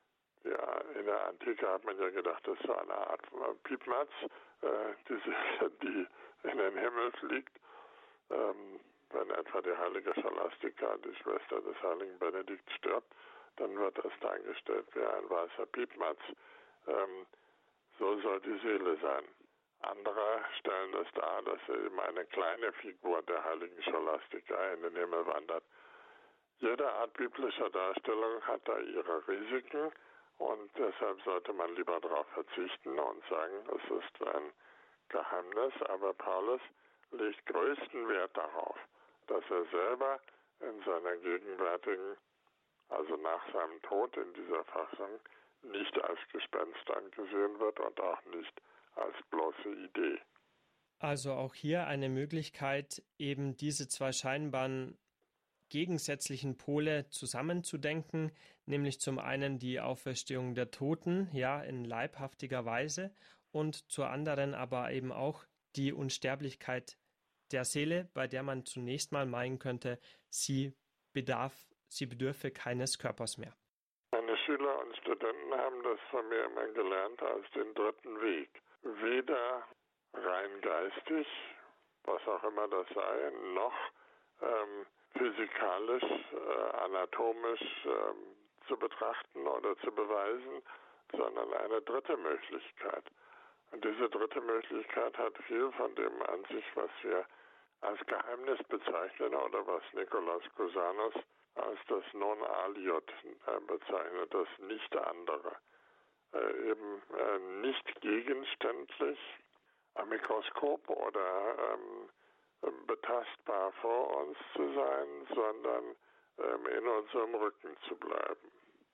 Ja, in der Antike hat man ja gedacht, das ist so eine Art Piepmatz, äh, die, Seele, die in den Himmel fliegt. Ähm, wenn etwa die heilige Scholastica, die Schwester des heiligen Benedikt, stirbt, dann wird das dargestellt wie ein weißer Piepmatz. Ähm, so soll die Seele sein. Andere stellen es dar, dass eben eine kleine Figur der heiligen Scholastica in den Himmel wandert. Jede Art biblischer Darstellung hat da ihre Risiken und deshalb sollte man lieber darauf verzichten und sagen, es ist ein Geheimnis, aber Paulus legt größten Wert darauf, dass er selber in seiner gegenwärtigen, also nach seinem Tod in dieser Fassung, nicht als Gespenst angesehen wird und auch nicht als bloße Idee. Also auch hier eine Möglichkeit, eben diese zwei scheinbaren gegensätzlichen Pole zusammenzudenken, nämlich zum einen die Auferstehung der Toten, ja, in leibhaftiger Weise, und zur anderen aber eben auch die Unsterblichkeit der Seele, bei der man zunächst mal meinen könnte, sie bedarf, sie bedürfe keines Körpers mehr. Meine Schüler und Studenten haben das von mir immer gelernt als den dritten Weg. Weder rein geistig, was auch immer das sei, noch ähm, physikalisch, äh, anatomisch äh, zu betrachten oder zu beweisen, sondern eine dritte Möglichkeit. Und diese dritte Möglichkeit hat viel von dem an sich, was wir als Geheimnis bezeichnen oder was Nikolaus Cusanus als das Non aliud äh, bezeichnet, das Nicht-Andere. Äh, eben äh, nicht gegenständlich am Mikroskop oder ähm, betastbar vor uns zu sein, sondern ähm, in unserem Rücken zu bleiben.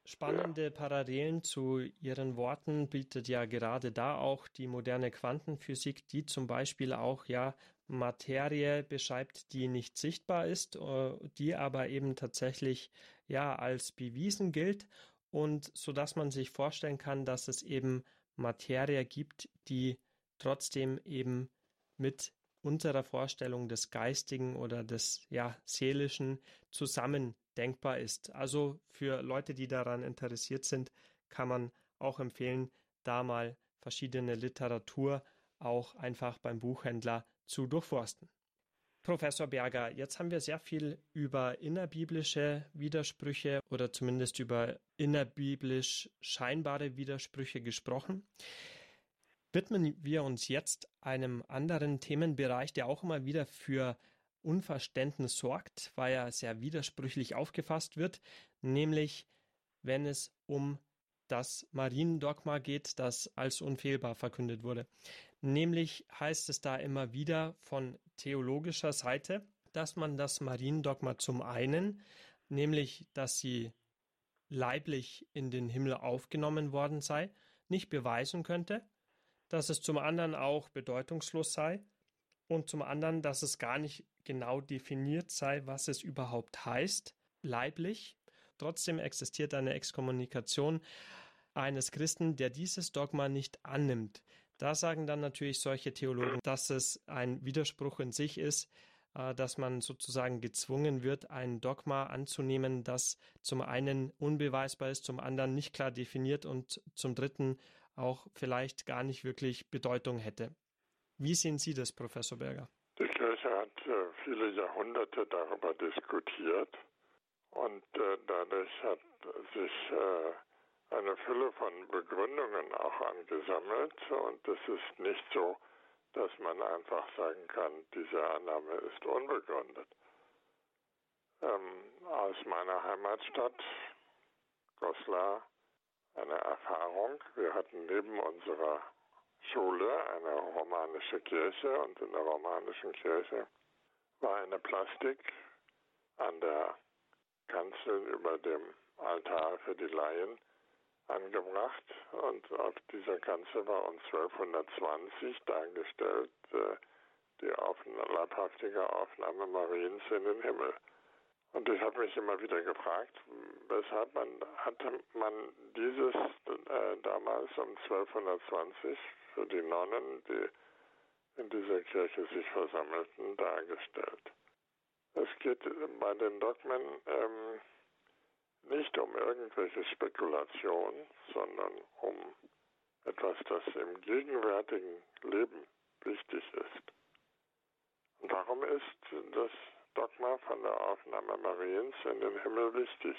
Spannende Parallelen zu Ihren Worten bietet ja gerade da auch die moderne Quantenphysik, die zum Beispiel auch ja Materie beschreibt, die nicht sichtbar ist, äh, die aber eben tatsächlich ja als bewiesen gilt, und so dass man sich vorstellen kann, dass es eben Materie gibt, die trotzdem eben mit unserer Vorstellung des Geistigen oder des ja Seelischen zusammen denkbar ist. Also für Leute, die daran interessiert sind, kann man auch empfehlen, da mal verschiedene Literatur auch einfach beim Buchhändler zu durchforsten. Professor Berger, jetzt haben wir sehr viel über innerbiblische Widersprüche oder zumindest über innerbiblisch scheinbare Widersprüche gesprochen. Widmen wir uns jetzt einem anderen Themenbereich, der auch immer wieder für Unverständnis sorgt, weil er sehr widersprüchlich aufgefasst wird, nämlich wenn es um das Mariendogma geht, das als unfehlbar verkündet wurde. Nämlich heißt es da immer wieder von theologischer Seite, dass man das Mariendogma zum einen, nämlich dass sie leiblich in den Himmel aufgenommen worden sei, nicht beweisen könnte, dass es zum anderen auch bedeutungslos sei und zum anderen, dass es gar nicht genau definiert sei, was es überhaupt heißt, leiblich. Trotzdem existiert eine Exkommunikation eines Christen, der dieses Dogma nicht annimmt. Da sagen dann natürlich solche Theologen, dass es ein Widerspruch in sich ist, dass man sozusagen gezwungen wird, ein Dogma anzunehmen, das zum einen unbeweisbar ist, zum anderen nicht klar definiert und zum dritten auch vielleicht gar nicht wirklich Bedeutung hätte. Wie sehen Sie das, Professor Berger? Die Kirche hat äh, viele Jahrhunderte darüber diskutiert und äh, dadurch hat sich äh, eine Fülle von Begründungen auch angesammelt, und es ist nicht so, dass man einfach sagen kann, diese Annahme ist unbegründet. Ähm, aus meiner Heimatstadt Goslar eine Erfahrung. Wir hatten neben unserer Schule eine romanische Kirche, und in der romanischen Kirche war eine Plastik an der Kanzel über dem Altar für die Laien angebracht, und auf dieser Kanzel war um zwölfhundertzwanzig dargestellt äh, die Aufna- leibhaftige Aufnahme Mariens in den Himmel. Und ich habe mich immer wieder gefragt, weshalb man hatte man dieses äh, damals um zwölfhundertzwanzig für die Nonnen, die in dieser Kirche sich versammelten, dargestellt. Es geht bei den Dogmen ähm, nicht um irgendwelche Spekulation, sondern um etwas, das im gegenwärtigen Leben wichtig ist. Und warum ist das Dogma von der Aufnahme Mariens in den Himmel wichtig?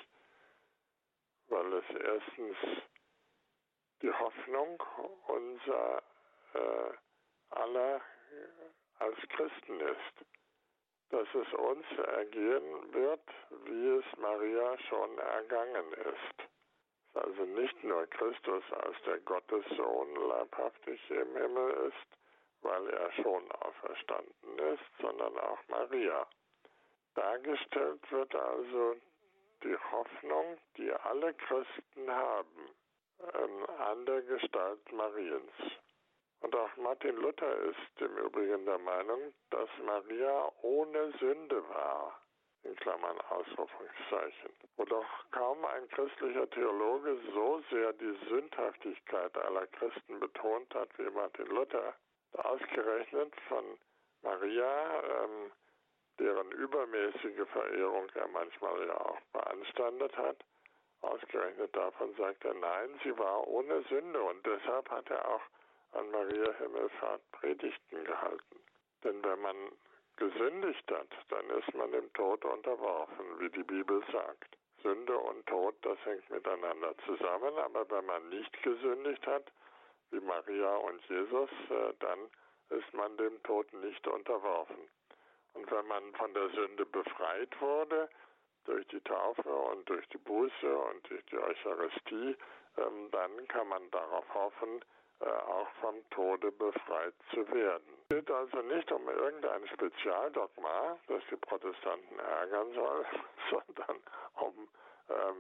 Weil es erstens die Hoffnung unser äh, aller als Christen ist, dass es uns ergehen wird, wie es Maria schon ergangen ist. Also nicht nur Christus als der Gottessohn leibhaftig im Himmel ist, weil er schon auferstanden ist, sondern auch Maria. Dargestellt wird also die Hoffnung, die alle Christen haben, an der Gestalt Mariens. Und auch Martin Luther ist im Übrigen der Meinung, dass Maria ohne Sünde war, in Klammern Ausrufungszeichen. Wo doch kaum ein christlicher Theologe so sehr die Sündhaftigkeit aller Christen betont hat wie Martin Luther, ausgerechnet von Maria, ähm, deren übermäßige Verehrung er manchmal ja auch beanstandet hat, ausgerechnet davon sagt er, nein, sie war ohne Sünde, und deshalb hat er auch an Maria Himmelfahrt Predigten gehalten. Denn wenn man gesündigt hat, dann ist man dem Tod unterworfen, wie die Bibel sagt. Sünde und Tod, das hängt miteinander zusammen, aber wenn man nicht gesündigt hat, wie Maria und Jesus, dann ist man dem Tod nicht unterworfen. Und wenn man von der Sünde befreit wurde, durch die Taufe und durch die Buße und durch die Eucharistie, dann kann man darauf hoffen, auch vom Tode befreit zu werden. Es geht also nicht um irgendein Spezialdogma, das die Protestanten ärgern soll, sondern um ähm,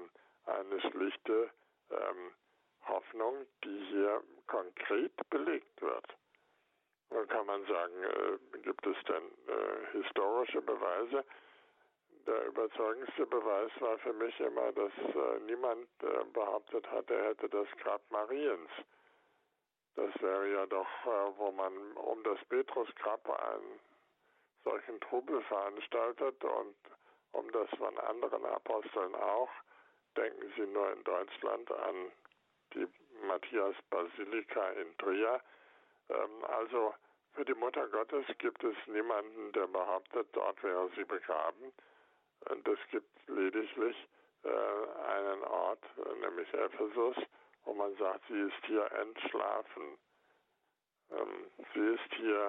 eine schlichte ähm, Hoffnung, die hier konkret belegt wird. Nun kann man sagen, äh, gibt es denn äh, historische Beweise? Der überzeugendste Beweis war für mich immer, dass äh, niemand äh, behauptet hat, er hätte das Grab Mariens. Das wäre ja doch, äh, wo man um das Petrusgrab einen solchen Trubel veranstaltet und um das von anderen Aposteln auch. Denken Sie nur in Deutschland an die Matthias-Basilika in Trier. Ähm, also für die Mutter Gottes gibt es niemanden, der behauptet, dort wäre sie begraben. Und es gibt lediglich äh, einen Ort, äh, nämlich Ephesus, wo man sagt, sie ist hier entschlafen. Ähm, sie ist hier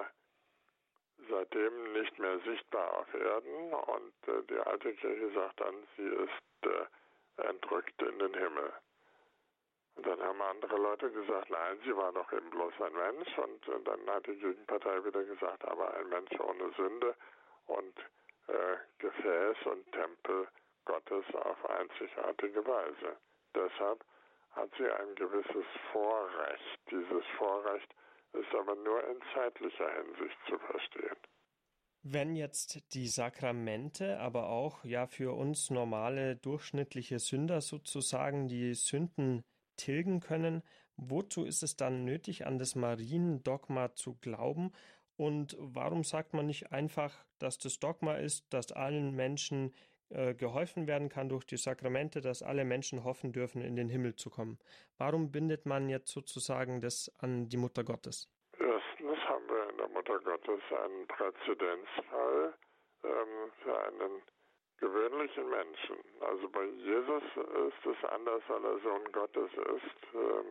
seitdem nicht mehr sichtbar auf Erden und äh, die alte Kirche sagt dann, sie ist äh, entrückt in den Himmel. Und dann haben andere Leute gesagt, nein, sie war doch eben bloß ein Mensch. Und äh, dann hat die Gegenpartei wieder gesagt, aber ein Mensch ohne Sünde und äh, Gefäß und Tempel Gottes auf einzigartige Weise. Deshalb hat sie ein gewisses Vorrecht. Dieses Vorrecht ist aber nur in zeitlicher Hinsicht zu verstehen. Wenn jetzt die Sakramente, aber auch ja für uns normale durchschnittliche Sünder sozusagen die Sünden tilgen können, wozu ist es dann nötig, an das Mariendogma zu glauben? Und warum sagt man nicht einfach, dass das Dogma ist, dass allen Menschen äh, geholfen werden kann durch die Sakramente, dass alle Menschen hoffen dürfen, in den Himmel zu kommen? Warum bindet man jetzt sozusagen das an die Mutter Gottes? Erstens haben wir in der Mutter Gottes einen Präzedenzfall ähm, für einen gewöhnlichen Menschen. Also bei Jesus ist es anders, weil er Sohn Gottes ist, ähm,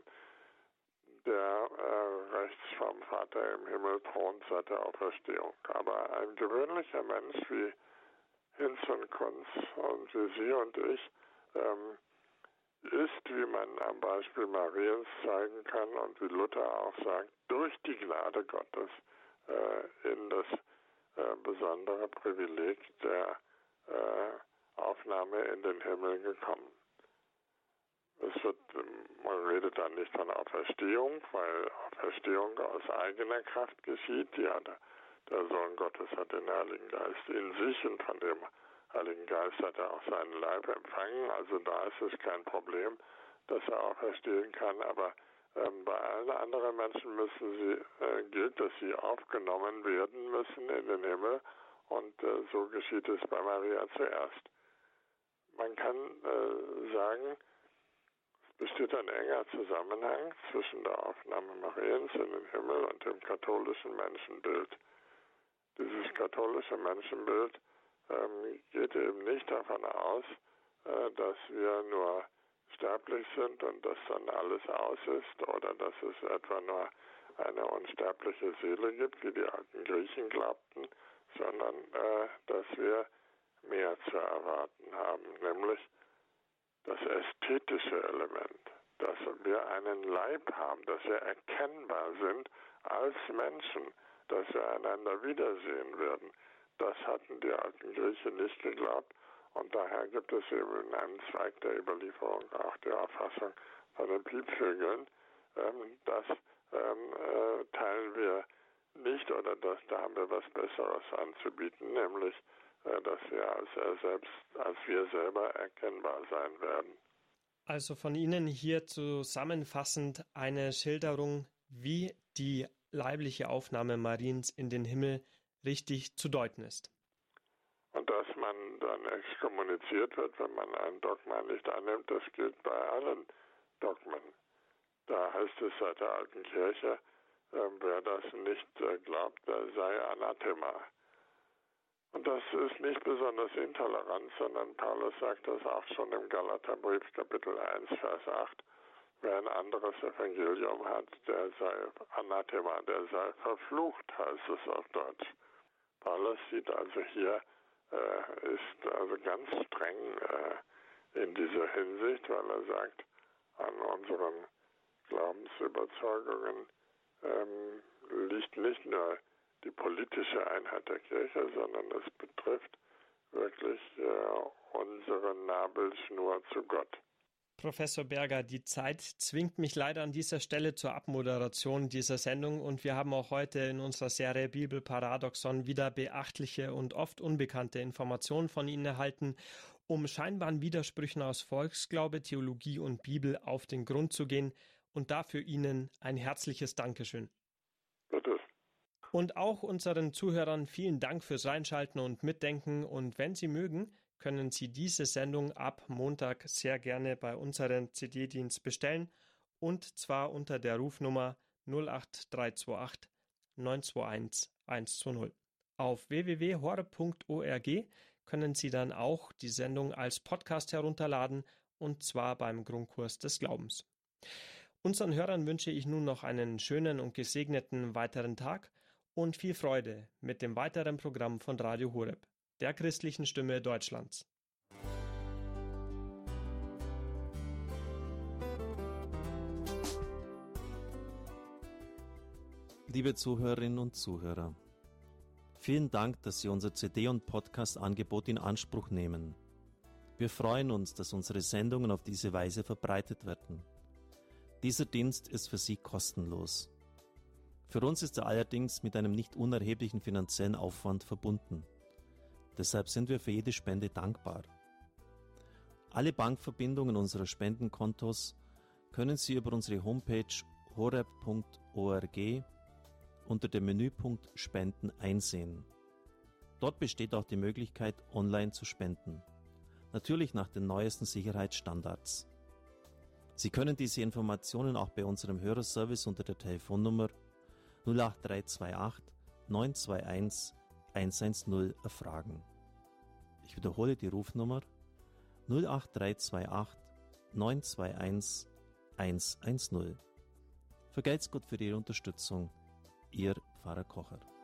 der äh, rechts vom Vater im Himmel thront seit der Auferstehung. Aber ein gewöhnlicher Mensch wie Hinz und Kunz und wie Sie und ich ähm, ist, wie man am Beispiel Mariens zeigen kann und wie Luther auch sagt, durch die Gnade Gottes äh, in das äh, besondere Privileg der äh, Aufnahme in den Himmel gekommen. Es wird, man redet dann nicht von Auferstehung, weil Auferstehung aus eigener Kraft geschieht. Die hat, der Sohn Gottes hat den Heiligen Geist in sich und von dem Heiligen Geist hat er auch seinen Leib empfangen. Also da ist es kein Problem, dass er auferstehen kann. Aber ähm, bei allen anderen Menschen müssen sie, äh, gilt, dass sie aufgenommen werden müssen in den Himmel. Und äh, so geschieht es bei Maria zuerst. Man kann äh, sagen, besteht ein enger Zusammenhang zwischen der Aufnahme Mariens in den Himmel und dem katholischen Menschenbild. Dieses katholische Menschenbild ähm, geht eben nicht davon aus, äh, dass wir nur sterblich sind und dass dann alles aus ist oder dass es etwa nur eine unsterbliche Seele gibt, wie die alten Griechen glaubten, sondern äh, dass wir mehr zu erwarten haben, nämlich das ästhetische Element, dass wir einen Leib haben, dass wir erkennbar sind als Menschen, dass wir einander wiedersehen werden. Das hatten die alten Griechen nicht geglaubt und daher gibt es eben in einem Zweig der Überlieferung auch die Auffassung von den Piepvögeln. Ähm, das ähm, äh, teilen wir nicht oder das, da haben wir was Besseres anzubieten, nämlich dass wir als er selbst, als wir selber erkennbar sein werden. Also von Ihnen hier zusammenfassend eine Schilderung, wie die leibliche Aufnahme Mariens in den Himmel richtig zu deuten ist. Und dass man dann exkommuniziert wird, wenn man ein Dogma nicht annimmt, das gilt bei allen Dogmen. Da heißt es seit der alten Kirche, äh, wer das nicht äh, glaubt, der sei Anathema. Und das ist nicht besonders intolerant, sondern Paulus sagt das auch schon im Galaterbrief Kapitel eins, Vers acht. Wer ein anderes Evangelium hat, der sei Anathema, der sei verflucht, heißt es auf Deutsch. Paulus sieht also hier, äh, ist also ganz streng äh, in dieser Hinsicht, weil er sagt, an unseren Glaubensüberzeugungen ähm, liegt nicht nur die politische Einheit der Kirche, sondern es betrifft wirklich äh, unsere Nabelschnur zu Gott. Professor Berger, die Zeit zwingt mich leider an dieser Stelle zur Abmoderation dieser Sendung und wir haben auch heute in unserer Serie Bibelparadoxon wieder beachtliche und oft unbekannte Informationen von Ihnen erhalten, um scheinbaren Widersprüchen aus Volksglaube, Theologie und Bibel auf den Grund zu gehen, und dafür Ihnen ein herzliches Dankeschön. Bitte. Und auch unseren Zuhörern vielen Dank fürs Reinschalten und Mitdenken, und wenn Sie mögen, können Sie diese Sendung ab Montag sehr gerne bei unserem C D-Dienst bestellen, und zwar unter der Rufnummer null acht drei zwei acht neun zwei eins eins zwei null. Auf w w w punkt horeb punkt org können Sie dann auch die Sendung als Podcast herunterladen, und zwar beim Grundkurs des Glaubens. Unseren Hörern wünsche ich nun noch einen schönen und gesegneten weiteren Tag und viel Freude mit dem weiteren Programm von Radio Horeb, der christlichen Stimme Deutschlands. Liebe Zuhörerinnen und Zuhörer, vielen Dank, dass Sie unser C D- und Podcast-Angebot in Anspruch nehmen. Wir freuen uns, dass unsere Sendungen auf diese Weise verbreitet werden. Dieser Dienst ist für Sie kostenlos. Für uns ist er allerdings mit einem nicht unerheblichen finanziellen Aufwand verbunden. Deshalb sind wir für jede Spende dankbar. Alle Bankverbindungen unserer Spendenkontos können Sie über unsere Homepage horeb punkt org unter dem Menüpunkt Spenden einsehen. Dort besteht auch die Möglichkeit, online zu spenden. Natürlich nach den neuesten Sicherheitsstandards. Sie können diese Informationen auch bei unserem Hörerservice unter der Telefonnummer null acht drei zwei acht neun zwei eins eins eins null erfragen. Ich wiederhole die Rufnummer null acht drei zwei acht neun zwei eins eins eins null. Vergelt's Gott für Ihre Unterstützung. Ihr Pfarrer Kocher.